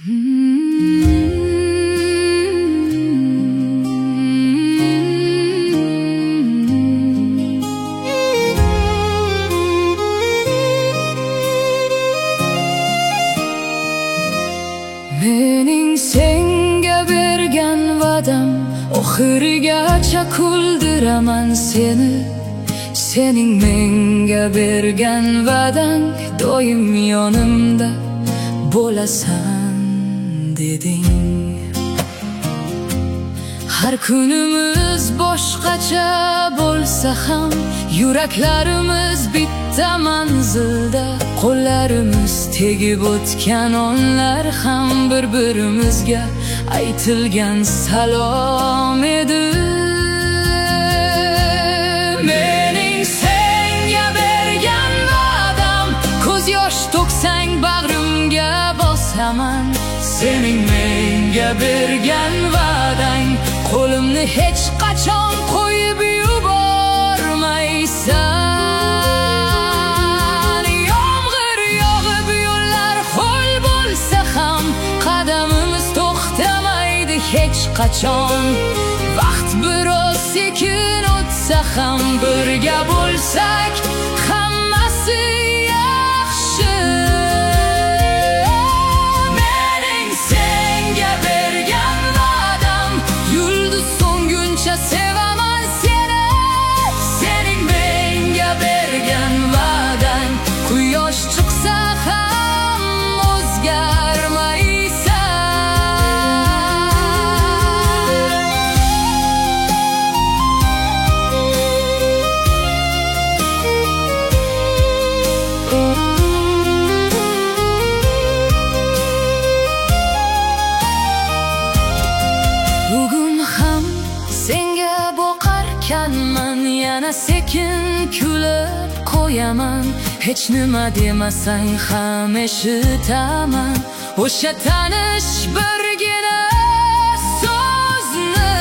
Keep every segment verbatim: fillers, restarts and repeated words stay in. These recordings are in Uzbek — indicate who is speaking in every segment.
Speaker 1: Mening senga bergan va'dam, oxirigacha kuldiraman seni. Sening menga bergan va'dang, doim yonimda bo'lasan deding. Har kunimiz boshqacha bo'lsa ham, yuraklarimiz bitta manzilda. Qo'llarimiz tegib o'tgan onlar ham bir-birimizga aytilgan salom edi. Mening senga bergan va'dam, ko'z yosh to'ksang bag'rimga bosaman. Sening menga bergan va'dang, qo'limni hech qachon qo'yib yubormaysan. Yomg'ir yog'ib yo'llar ho'l bo'lsa ham, qadamimiz to'xtamaydi hech qachon. Vaqt biroz sekin o'tsa ham, birga bo'lsak hammasi yaxshi. Mening senga bergan va'dam, yulduz so'nguncha sevaman seni. Sening menga bergan va'dang, quyosh chiqsa ham o'zgarmaysan. Bugun ham senga boqarkanman, yana sekin kulib qo'yaman. Hech nima demasang ham eshitaman o'sha tanish birgina so'zni.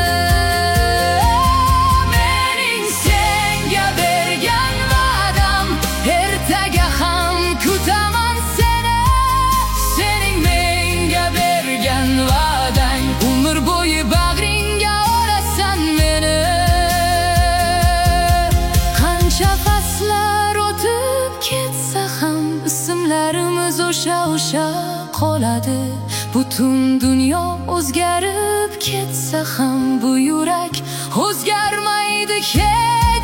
Speaker 1: Mening senga bergan va'dam, ertaga ham kutaman seni. Sening menga bergan va'dang, umr bo'yi bag'ringga olasan meni. Qancha faslar o'tib ketsa ham, ismlarimiz o'sha o'sha qoladi. Butun dunyo o'zgarib ketsa ham, bu yurak o'zgarmaydi hech.